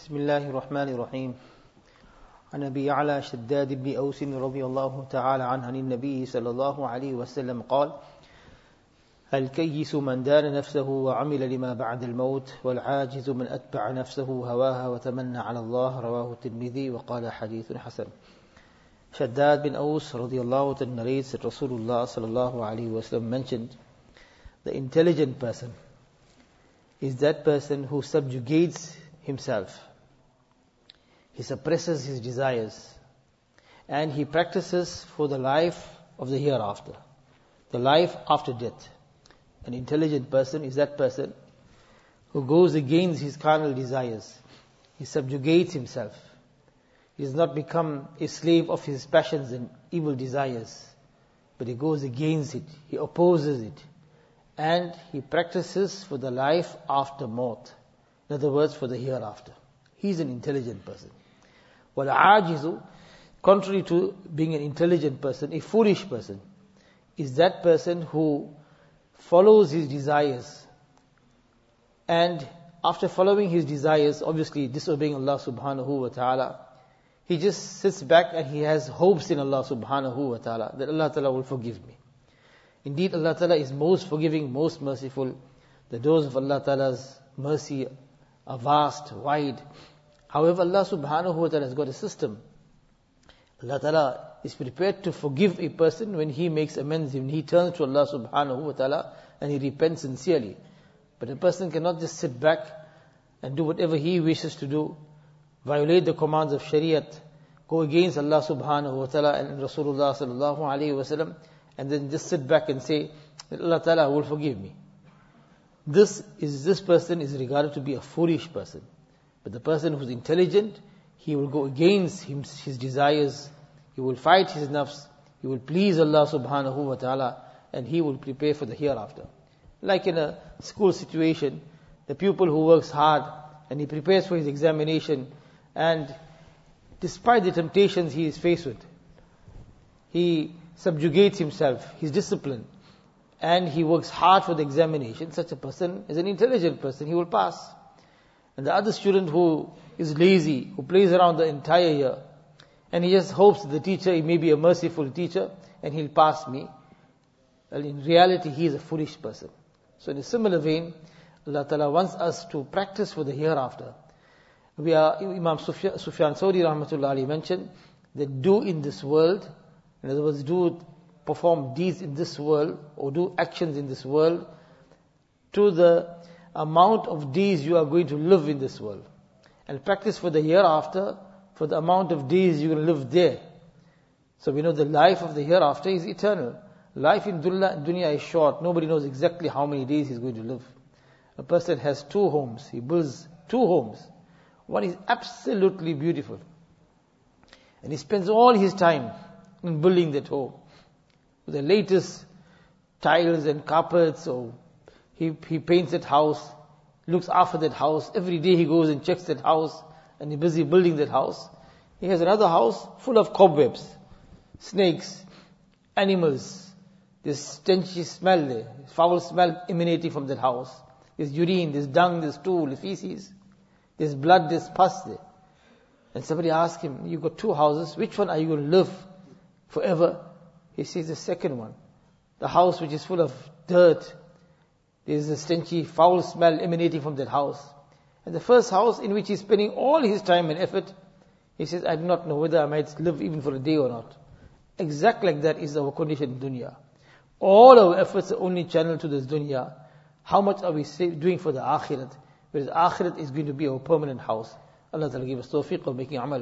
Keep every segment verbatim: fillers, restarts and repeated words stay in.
بسم الله الرحمن الرحيم عن أبي يعلى شداد بن أوس رضي الله تعالى عنه عن النبي صلى الله عليه وسلم قال الكيس من دان نفسه وعمل لما بعد الموت والعاجز من أتبع نفسه هواها وتمنى على الله رواه الترمذي وقال حديث حسن. Shaddad bin Aus radiallahu ta'ala narrates that Rasulullah sallallahu alayhi wa sallam mentioned the intelligent person is that person who subjugates himself. He suppresses his desires and he practices for the life of the hereafter, the life after death. An intelligent person is that person who goes against his carnal desires. He subjugates himself. He does not become a slave of his passions and evil desires, but he goes against it, he opposes it, and he practices for the life after maut. In other words, for the hereafter. He is an intelligent person. وَالْعَاجِزُ, contrary to being an intelligent person, a foolish person is that person who follows his desires, and after following his desires, obviously disobeying Allah subhanahu wa ta'ala, he just sits back and he has hopes in Allah subhanahu wa ta'ala that Allah ta'ala will forgive me. Indeed, Allah ta'ala is most forgiving, most merciful. The doors of Allah ta'ala's mercy are vast, wide. However, Allah subhanahu wa ta'ala has got a system. Allah ta'ala is prepared to forgive a person when he makes amends, when he turns to Allah subhanahu wa ta'ala and he repents sincerely. But a person cannot just sit back and do whatever he wishes to do, violate the commands of Shariat, go against Allah subhanahu wa ta'ala and Rasulullah sallallahu alayhi wa sallam, and then just sit back and say that Allah ta'ala will forgive me. This is this person is regarded to be a foolish person. But the person who is intelligent, he will go against him, his desires, he will fight his nafs, he will please Allah subhanahu wa ta'ala, and he will prepare for the hereafter. Like in a school situation, the pupil who works hard and he prepares for his examination, and despite the temptations he is faced with, he subjugates himself, he's disciplined, and he works hard for the examination. Such a person is an intelligent person, he will pass. And the other student who is lazy, who plays around the entire year, and he just hopes that the teacher, he may be a merciful teacher, and he'll pass me. Well, in reality, he is a foolish person. So in a similar vein, Allah Ta'ala wants us to practice for the hereafter. We are, Imam Sufyan, Sufyan Thawri rahmatullah alayhi mentioned that do in this world, in other words, do perform deeds in this world, or do actions in this world, to the amount of days you are going to live in this world. And practice for the hereafter, for the amount of days you will live there. So we know the life of the hereafter is eternal. Life in dunya, dunya is short. Nobody knows exactly how many days he's going to live. A person has two homes. He builds two homes. One is absolutely beautiful. And he spends all his time in building that home. With the latest tiles and carpets, or he, he paints that house, looks after that house. Every day he goes and checks that house, and he's busy building that house. He has another house full of cobwebs, snakes, animals. There's stenchy smell there, foul smell emanating from that house. There's urine, there's dung, there's stool, there's feces. There's blood, there's pus there. And somebody asked him, you've got two houses, which one are you going to live forever? He says the second one. The house which is full of dirt. There's a stenchy, foul smell emanating from that house. And the first house in which he's spending all his time and effort, he says, I do not know whether I might live even for a day or not. Exactly like that is our condition in dunya. All our efforts are only channeled to this dunya. How much are we doing for the akhirat? Whereas akhirat is going to be our permanent house. Allah Ta'ala give us tawfiq of making amal.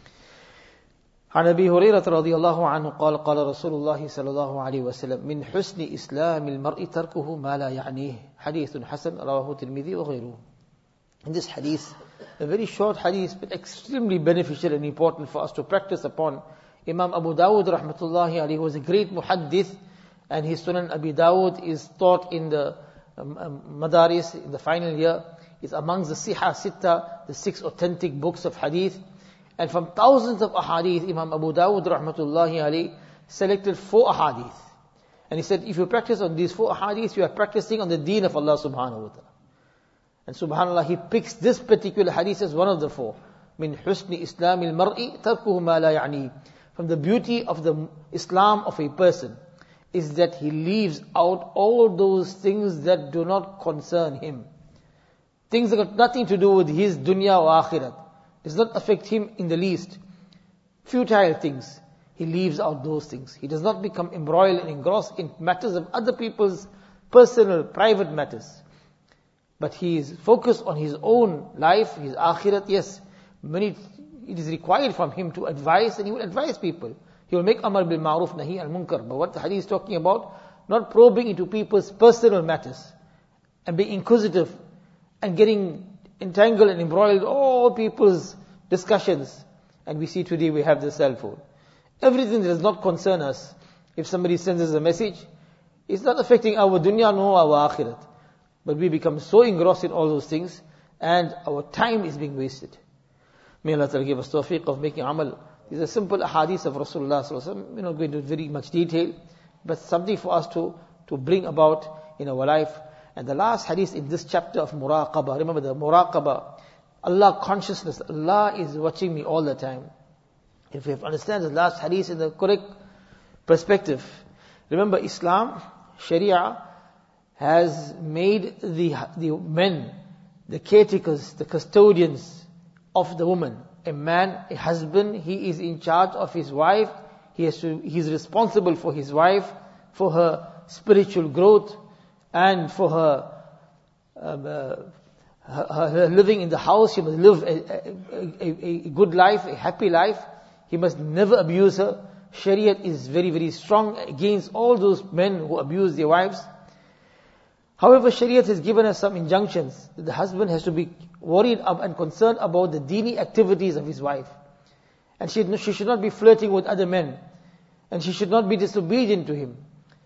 عن أبي هريرة رضي الله عنه قال قال رسول الله صلى الله عليه وسلم من حسن إسلام المرء تركه ما لا يعنيه حديث حسن رواه الترمذي وغيره. In this hadith, a very short hadith, but extremely beneficial and important for us to practice upon. Imam Abu Dawud rahmatullahi alayhi was a great muhaddith, and his Sunan Abi Dawud is taught in the um, um, Madaris in the final year. It's amongst the Siha Sitta, the six authentic books of hadith. And from thousands of ahadith, Imam Abu Dawud rahmatullahi alayhi selected four ahadith. And he said, if you practice on these four ahadith, you are practicing on the deen of Allah subhanahu wa ta'ala. And subhanAllah, he picks this particular hadith as one of the four. Min husni islamil mar'i tarkuhu ma la ya'ni. From the beauty of the Islam of a person is that he leaves out all those things that do not concern him. Things that got nothing to do with his dunya or akhirat. Does not affect him in the least. Futile things. He leaves out those things. He does not become embroiled and engrossed in matters of other people's personal, private matters. But he is focused on his own life, his akhirat. Yes, many, it is required from him to advise, and he will advise people. He will make amar bil ma'ruf nahi al munkar. But what the hadith is talking about, not probing into people's personal matters, and being inquisitive, and getting entangled and embroiled in all people's discussions. And we see today we have the cell phone. Everything that does not concern us, if somebody sends us a message, it's not affecting our dunya nor our akhirat. But we become so engrossed in all those things, and our time is being wasted. May Allah Ta'ala give us tawfiq of making amal. These are simple hadiths of Rasulullah Sallallahu Alaihi Wasallam. We're not going into very much detail, but something for us to, to bring about in our life. And the last hadith in this chapter of muraqabah, remember the muraqabah, Allah consciousness, Allah is watching me all the time. If we have understand the last hadith in the correct perspective, remember Islam, Sharia, has made the, the men, the caretakers, the custodians of the woman. A man, a husband, he is in charge of his wife. He has to, he is responsible for his wife, for her spiritual growth, and for her, um, uh, her, her living in the house. She must live a, a, a, a good life, a happy life. He must never abuse her. Shariat is very, very strong against all those men who abuse their wives. However, Shariat has given us some injunctions that the husband has to be worried and concerned about the deeni activities of his wife. And she, she should not be flirting with other men. And she should not be disobedient to him.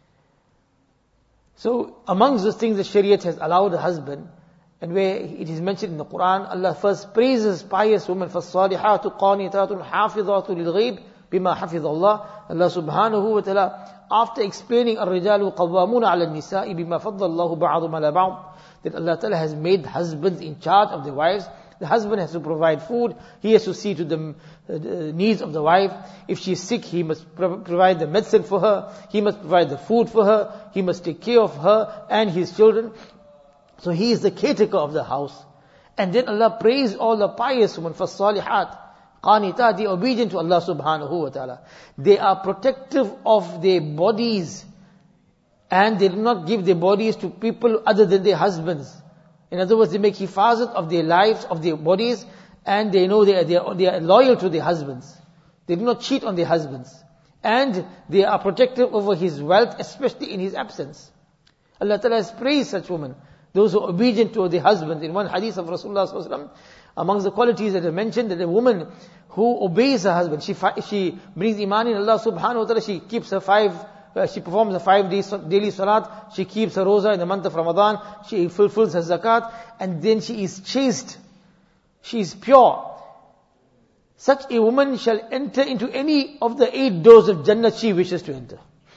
So, amongst those things that Shariat has allowed the husband, and where it is mentioned in the Quran, Allah first praises pious women, فَالصَّالِحَاتُ قَانِتَاتٌ حَافِظَاتُ لِلْغَيْبِ بِمَا حَفِظَ اللَّهِ. Allah subhanahu wa ta'ala, after explaining الرِّجَالُ قَوَّامُونَ عَلَى النِّسَاءِ بِمَا فَضَّلَ اللَّهُ بَعْضُهُمْ عَلَى بَعْضٍ, that Allah ta'ala has made husbands in charge of their wives. The husband has to provide food, he has to see to the uh, needs of the wife. If she is sick, he must pro- provide the medicine for her, he must provide the food for her, he must take care of her and his children. So he is the caretaker of the house. And then Allah praised all the pious women, فَالصَّالِحَاتِ قَانِتَاتِ, they are obedient to Allah subhanahu wa ta'ala. They are protective of their bodies, and they do not give their bodies to people other than their husbands. In other words, they make hifazat of their lives, of their bodies, and they know they are, they are, they are loyal to their husbands. They do not cheat on their husbands. And they are protective over his wealth, especially in his absence. Allah Ta'ala has praised such women, those who are obedient to their husbands. In one hadith of Rasulullah Sallallahu Alaihi Wasallam, amongst the qualities that are mentioned, that a woman who obeys her husband, she she brings iman in Allah subhanahu wa ta'ala, she keeps her five, uh, she performs the five days daily salat, she keeps her roza in the month of Ramadan, she fulfills her zakat, and then she is chaste, she is pure. Such a woman shall enter into any of the eight doors of Jannah she wishes to enter.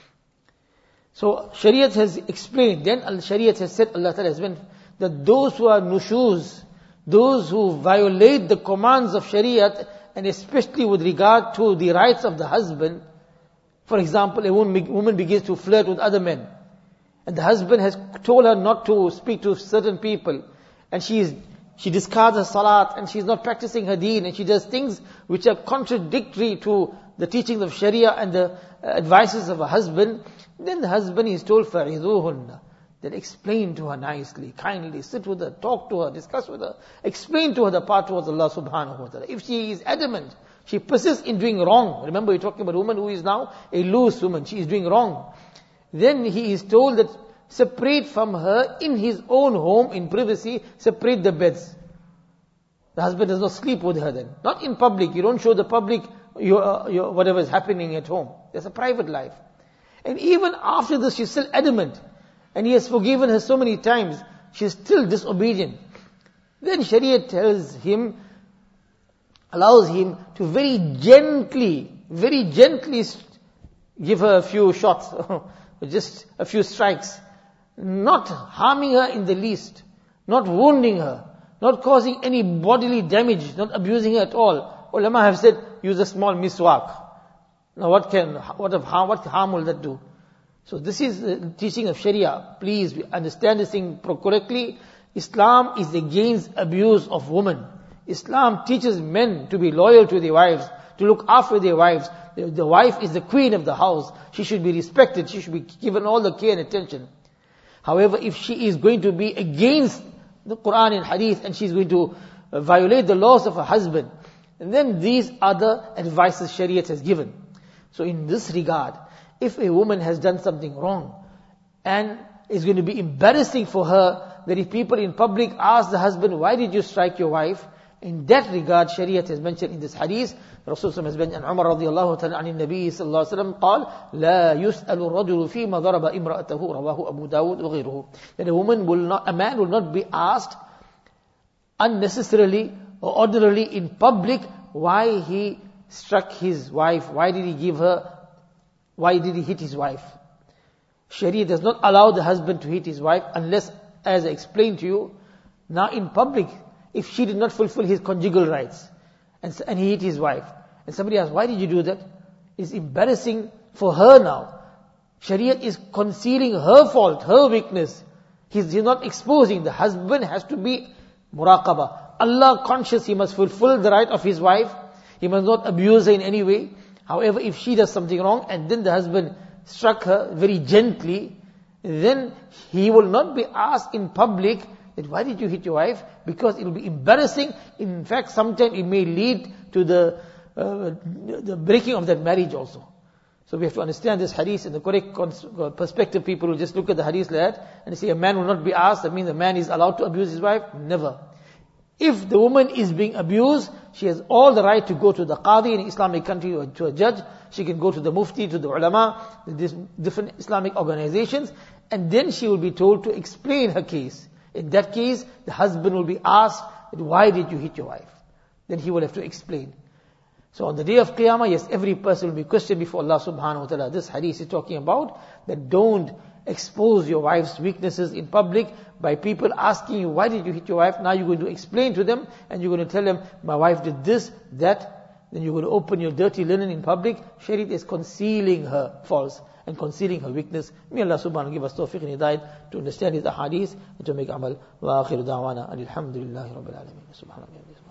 So Shariat has explained, then Shariat has said, Allah Ta'ala has meant that those who are nushuz, those who violate the commands of Shariat, and especially with regard to the rights of the husband, for example, a woman, woman begins to flirt with other men, and the husband has told her not to speak to certain people, and she is, she discards her salat, and she is not practicing her deen, and she does things which are contradictory to the teachings of Sharia and the advices of her husband. Then the husband is told, فَعِذُوهُنَّ, then explain to her nicely, kindly, sit with her, talk to her, discuss with her, explain to her the path towards Allah subhanahu wa ta'ala. If she is adamant, she persists in doing wrong, remember we're talking about a woman who is now a loose woman, she is doing wrong, then he is told that separate from her in his own home, in privacy, separate the beds. The husband does not sleep with her then. Not in public, you don't show the public your, uh, your whatever is happening at home. There's a private life. And even after this, she's still adamant. And he has forgiven her so many times, she's still disobedient. Then Shariah tells him, allows him to very gently, very gently give her a few shots, just a few strikes, not harming her in the least, not wounding her, not causing any bodily damage, not abusing her at all. Ulama have said, use a small miswak. Now what can, what of harm, what harm will that do? So this is the teaching of Sharia. Please understand this thing correctly. Islam is against abuse of women. Islam teaches men to be loyal to their wives, to look after their wives. The, the wife is the queen of the house. She should be respected. She should be given all the care and attention. However, if she is going to be against the Quran and Hadith and she's going to uh, violate the laws of her husband, and then these are the advices Shariat has given. So in this regard, if a woman has done something wrong and it's going to be embarrassing for her that if people in public ask the husband, why did you strike your wife? In that regard, Shariat has mentioned in this hadith, Rasulullah has mentioned, and Umar radiallahu ta'ala an Nabi sallallahu alayhi wa sallam قال لا يسأل الرجل فيما ضرب امرأته رواه أبو داود وغيره. That a woman will not, a man will not be asked unnecessarily or ordinarily in public why he struck his wife, why did he give her, why did he hit his wife. Sharia does not allow the husband to hit his wife unless, as I explained to you, now in public, if she did not fulfill his conjugal rights, and, and he hit his wife, and somebody asks, why did you do that? It's embarrassing for her now. Sharia is concealing her fault, her weakness. He's, he's not exposing. The husband has to be muraqabah. Allah conscious, he must fulfill the right of his wife. He must not abuse her in any way. However, if she does something wrong, and then the husband struck her very gently, then he will not be asked in public that why did you hit your wife? Because it will be embarrassing. In fact, sometimes it may lead to the uh, the breaking of that marriage also. So we have to understand this hadith in the correct perspective. People will just look at the hadith like that and say a man will not be asked. That means the man is allowed to abuse his wife? Never. If the woman is being abused, she has all the right to go to the qadi in an Islamic country or to a judge. She can go to the mufti, to the ulama, these different Islamic organizations, and then she will be told to explain her case. In that case, the husband will be asked, why did you hit your wife? Then he will have to explain. So on the day of Qiyamah, yes, every person will be questioned before Allah subhanahu wa ta'ala. This hadith is talking about that don't expose your wife's weaknesses in public by people asking you, why did you hit your wife? Now you're going to explain to them and you're going to tell them, my wife did this, that. Then you're going to open your dirty linen in public. Sharia is concealing her faults and concealing her weakness. May Allah subhanahu wa ta'ala give us tawfiq and hidayat to understand his ahadith and to make amal. Wa akhiru da'wana alhamdulillahi rabbil alameen. Subhanallah.